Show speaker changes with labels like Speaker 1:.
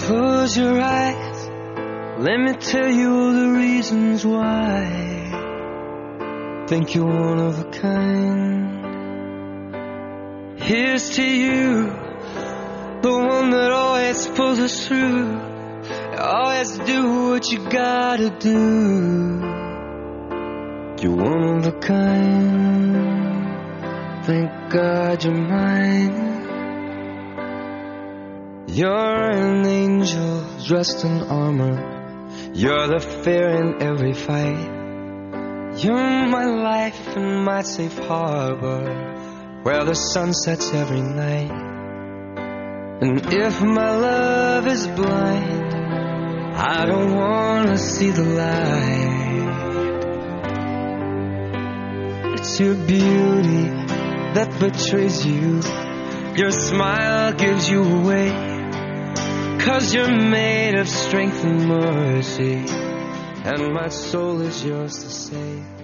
Speaker 1: Close your eyes, let me tell you all the reasons why. Think you're one of a kind. Here's to you, the one that always pulls us through. Always do what you gotta do. You're one of a kind. Thank God you're mine. You're an angel dressed in armor. You're the fear in every fight. You're my life and my safe harbor, where the sun sets every night. And if my love is blind, I don't wanna see the light. It's your beauty that betrays you. Your smile gives you away, 'cause you're made of strength and mercy, and my soul is yours to save.